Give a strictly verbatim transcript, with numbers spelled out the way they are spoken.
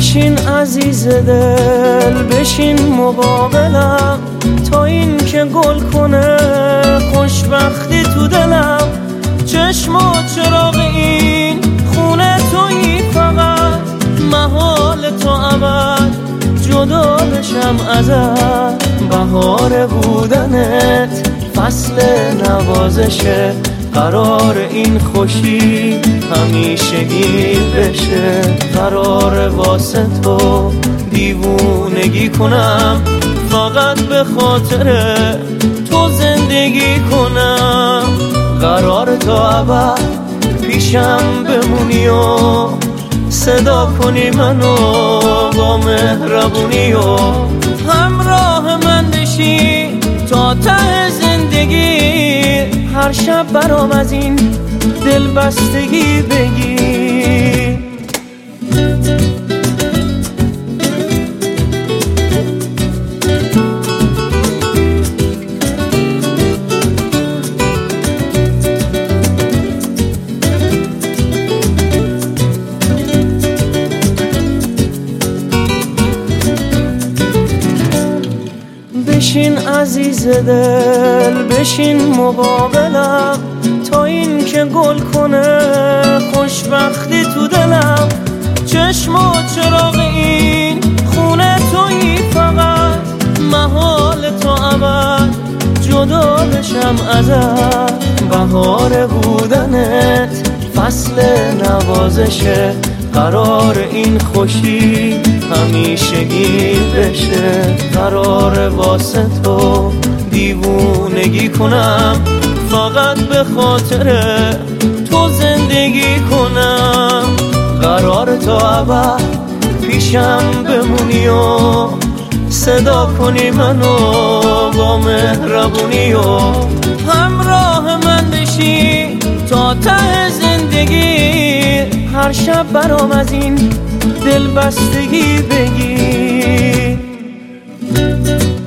بشین عزیز دل، بشین مقابلم، تا این که گل کنه خوشبختی تو دلم. چشم و چراغ این خونه تویی، فقط محال تو ابد جدا بشم ازت. بهار بودنت فصل نوازشه، قرار این خوشی همیشگی بشه. قرار واسه تو دیوونگی کنم، فقط به خاطر تو زندگی کنم. قرار تا ابد پیشم بمونی و صدا کنی منو با مهربونی و همراه من بشی تا ته زندگی. هر شب برام از این دل بستگی بگی. بشین عزیز دل، بشین مقابلم، تا این که گل کنه خوشبختی تو دلم. چشم و چراغ این خونه تویی، فقط محال تو ابد جدا بشم ازت. بهار بودنت فصل نوازشه، قرار این خوشی همیشگی بشه. قرار واسه تو دیوونگی کنم، فقط به خاطر تو زندگی کنم. قرار تا ابد پیشم بمونی و صدا کنی منو با مهربونی و همراه من بشی تا ته زندگی. هر شب برام از این دل بستگی بگی.